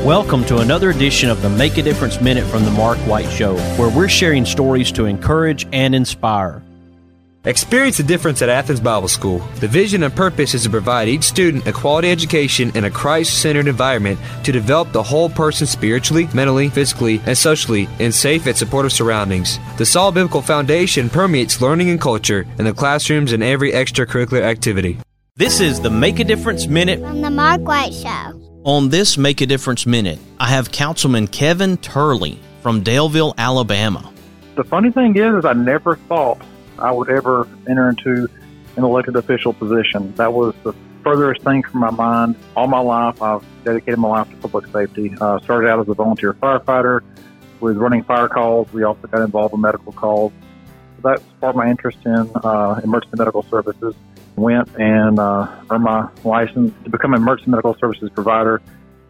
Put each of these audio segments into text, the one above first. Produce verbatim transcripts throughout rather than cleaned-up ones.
Welcome to another edition of the Make a Difference Minute from the Mark White Show, where we're sharing stories to encourage and inspire. Experience the difference at Athens Bible School. The vision and purpose is to provide each student a quality education in a Christ-centered environment to develop the whole person spiritually, mentally, physically, and socially in safe and supportive surroundings. The solid biblical foundation permeates learning and culture in the classrooms and every extracurricular activity. This is the Make a Difference Minute from the Mark White Show. On this Make a Difference Minute, I have Councilman Kevin Turley from Daleville, Alabama. The funny thing is, is I never thought I would ever enter into an elected official position. That was the furthest thing from my mind. All my life, I've dedicated my life to public safety. Uh, started out as a volunteer firefighter, was running fire calls. We also got involved in medical calls. So that sparked my interest in uh, emergency medical services. Went and uh, earned my license to become an emergency medical services provider,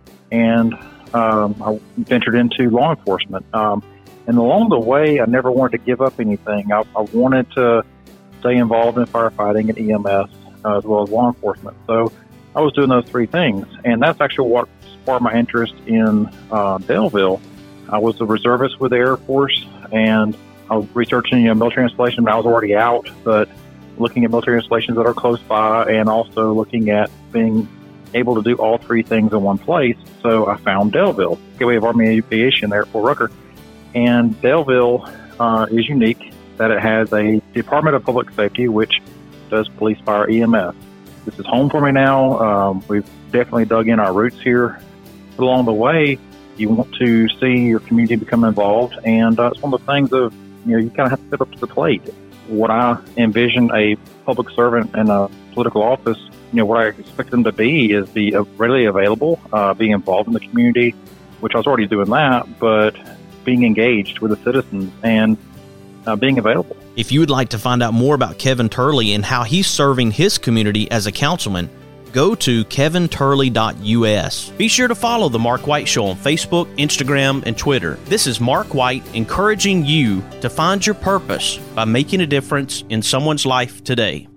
and um, I ventured into law enforcement. Um, and along the way, I never wanted to give up anything. I, I wanted to stay involved in firefighting and E M S uh, as well as law enforcement. So I was doing those three things, and that's actually what sparked my interest in uh, Daleville. I was a reservist with the Air Force, and I was researching you know, military installation. I was already out, but looking at military installations that are close by, and also looking at being able to do all three things in one place. So I found Daleville, Gateway of Army Aviation there at Fort Rucker. And Daleville uh, is unique that it has a Department of Public Safety, which does police, fire, E M S. This is home for me now. Um, we've definitely dug in our roots here. But along the way, you want to see your community become involved, and uh, it's one of the things of, you know, you kind of have to step up to the plate. What I envision a public servant in a political office, you know, what I expect them to be is be readily available, uh, being involved in the community, which I was already doing that, but being engaged with the citizens and uh, being available. If you would like to find out more about Kevin Turley and how he's serving his community as a councilman, go to kevin turley dot u s. Be sure to follow The Mark White Show on Facebook, Instagram, and Twitter. This is Mark White encouraging you to find your purpose by making a difference in someone's life today.